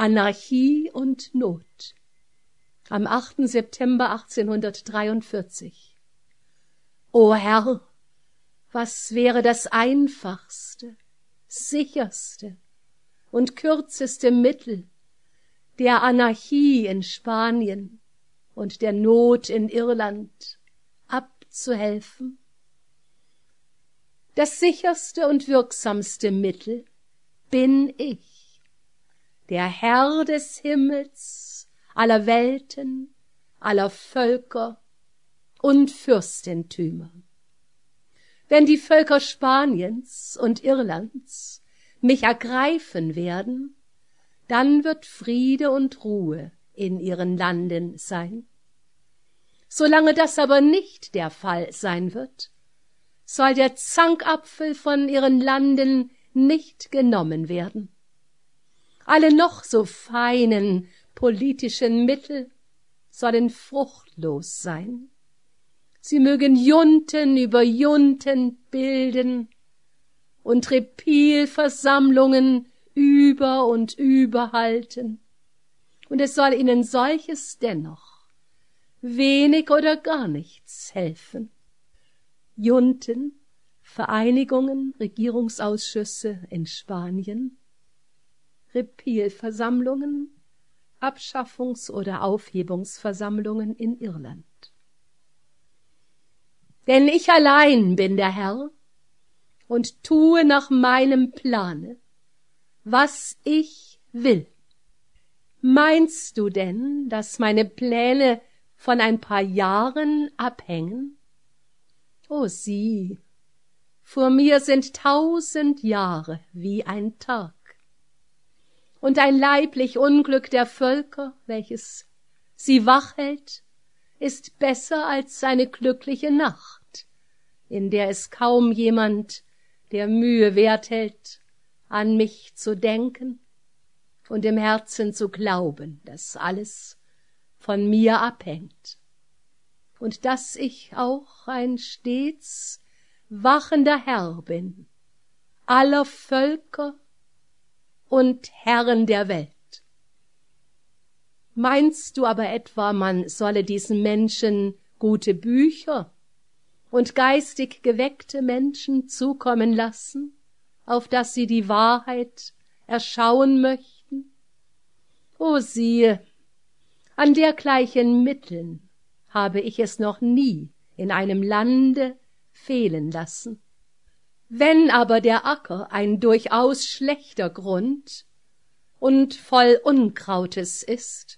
Anarchie und Not. Am 8. September 1843. O Herr, was wäre das einfachste, sicherste und kürzeste Mittel, der Anarchie in Spanien und der Not in Irland abzuhelfen? Das sicherste und wirksamste Mittel bin ich, der Herr des Himmels, aller Welten, aller Völker und Fürstentümer. Wenn die Völker Spaniens und Irlands mich ergreifen werden, dann wird Friede und Ruhe in ihren Landen sein. Solange das aber nicht der Fall sein wird, soll der Zankapfel von ihren Landen nicht genommen werden. Alle noch so feinen politischen Mittel sollen fruchtlos sein. Sie mögen Junten über Junten bilden und Repilversammlungen über und über halten, und es soll ihnen solches dennoch wenig oder gar nichts helfen. Junten, Vereinigungen, Regierungsausschüsse in Spanien, Repilversammlungen, Abschaffungs- oder Aufhebungsversammlungen in Irland. Denn ich allein bin der Herr und tue nach meinem Plane, was ich will. Meinst du denn, dass meine Pläne von ein paar Jahren abhängen? O sieh, vor mir sind 1000 Jahre wie ein Tag. Und ein leiblich Unglück der Völker, welches sie wach hält, ist besser als eine glückliche Nacht, in der es kaum jemand der Mühe wert hält, an mich zu denken und im Herzen zu glauben, dass alles von mir abhängt und dass ich auch ein stets wachender Herr bin, aller Völker und Herren der Welt. Meinst du aber etwa, man solle diesen Menschen gute Bücher und geistig geweckte Menschen zukommen lassen, auf dass sie die Wahrheit erschauen möchten? O siehe, an dergleichen Mitteln habe ich es noch nie in einem Lande fehlen lassen. Wenn aber der Acker ein durchaus schlechter Grund und voll Unkrautes ist,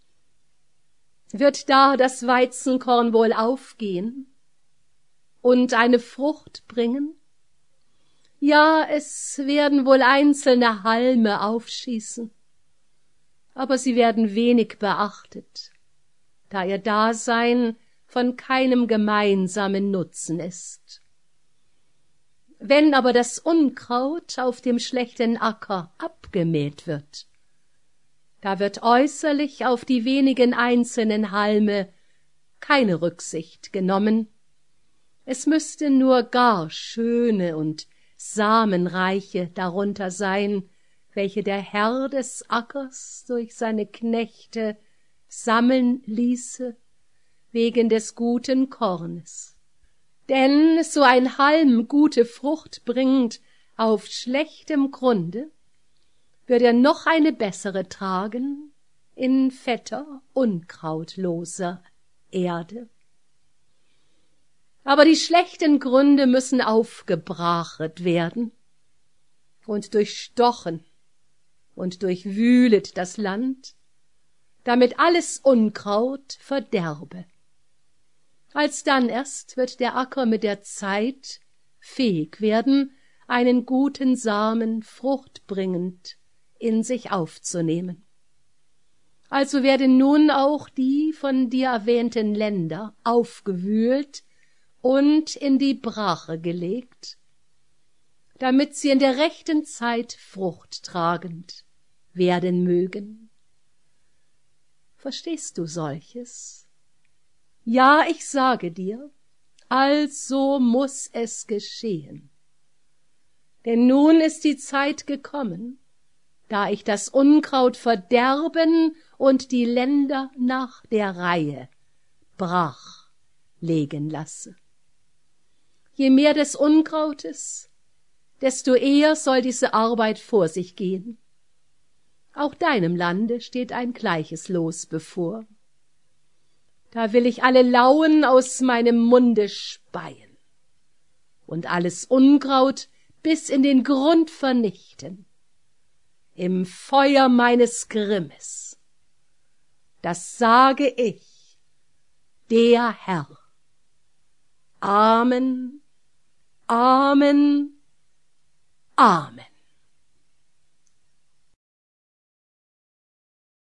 wird da das Weizenkorn wohl aufgehen und eine Frucht bringen? Ja, es werden wohl einzelne Halme aufschießen, aber sie werden wenig beachtet, da ihr Dasein von keinem gemeinsamen Nutzen ist. Wenn aber das Unkraut auf dem schlechten Acker abgemäht wird, da wird äußerlich auf die wenigen einzelnen Halme keine Rücksicht genommen. Es müssten nur gar schöne und samenreiche darunter sein, welche der Herr des Ackers durch seine Knechte sammeln ließe, wegen des guten Kornes. Denn so ein Halm gute Frucht bringt auf schlechtem Grunde, wird er noch eine bessere tragen in fetter, unkrautloser Erde. Aber die schlechten Gründe müssen aufgebrachet werden und durchstochen und durchwühlet das Land, damit alles Unkraut verderbe. Alsdann erst wird der Acker mit der Zeit fähig werden, einen guten Samen fruchtbringend in sich aufzunehmen. Also werden nun auch die von dir erwähnten Länder aufgewühlt und in die Brache gelegt, damit sie in der rechten Zeit fruchttragend werden mögen. Verstehst du solches? Ja, ich sage dir, also muß es geschehen. Denn nun ist die Zeit gekommen, da ich das Unkraut verderben und die Länder nach der Reihe brach legen lasse. Je mehr des Unkrautes, desto eher soll diese Arbeit vor sich gehen. Auch deinem Lande steht ein gleiches Los bevor. Da will ich alle Lauen aus meinem Munde speien und alles Unkraut bis in den Grund vernichten, im Feuer meines Grimmes. Das sage ich, der Herr. Amen, Amen, Amen.